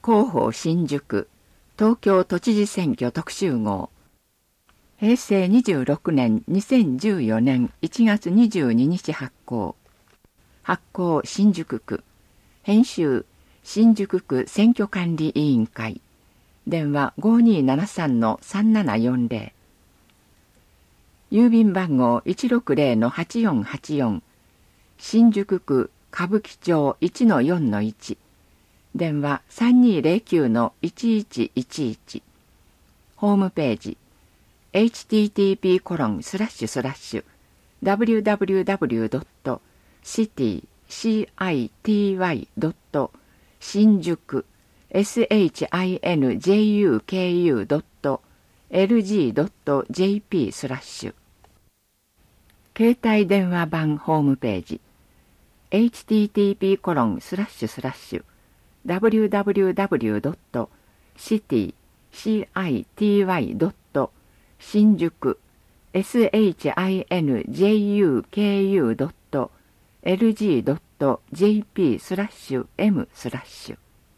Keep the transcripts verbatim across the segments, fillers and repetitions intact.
広報新宿東京都知事選挙特集号へいせいにじゅうろくねんにせんじゅうよねんいちがつにじゅうににち発行。発行新宿区。編集新宿区選挙管理委員会。電話 ごにーななさんのさんななよんぜろ。郵便番号 いちろくぜろのはちよんはちよん。新宿区歌舞伎町 いちのよんのいち。電話 さんにーぜろきゅうのいちいちいちいち。ホームページ エイチティーティーピーコロンスラッシュスラッシュダブリューダブリューダブリュードットシティシーアイティーワイドット新宿 エスエイチアイエヌジェイユーケーユードットエルジードットジェーピースラッシュ携帯電話版ホームページ エイチティーティーピーコロンスラッシュスラッシュダブリューダブリューダブリュードットシティシーアイティーワイドット新宿 エスエイチアイエヌジェイユーケーユードットエルジードットジェーピースラッシュエムスラッシュ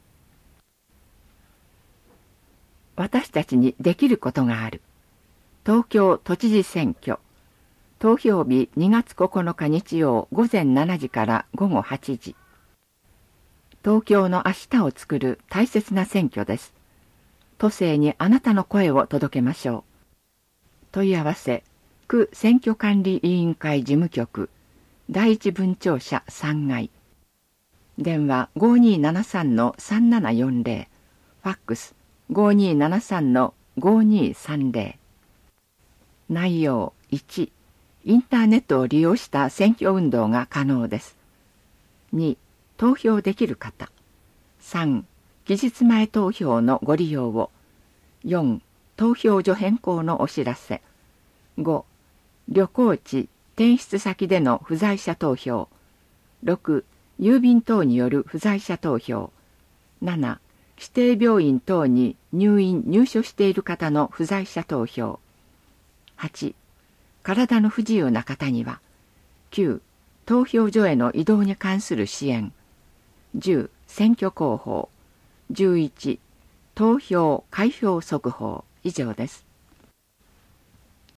私たちにできることがある。東京都知事選挙。投票日にがつここのか日曜午前しちじから午後はちじ。東京の明日を作る大切な選挙です。都政にあなたの声を届けましょう。問い合わせ、区選挙管理委員会事務局、第一分庁舎さんがい。電話 ごにーななさんのさんななよんぜろ。ファックス ごにーななさんのごにーさんぜろ。内容いち、インターネットを利用した選挙運動が可能です。に、投票できる方。さん、期日前投票のご利用を。よん、投票所変更のお知らせ。ご、旅行地、転出先での不在者投票。ろく、郵便等による不在者投票。なな、指定病院等に入院・入所している方の不在者投票。はち、体の不自由な方には。きゅう、投票所への移動に関する支援。じゅう、選挙広報。じゅういち、投票・開票速報。以上です。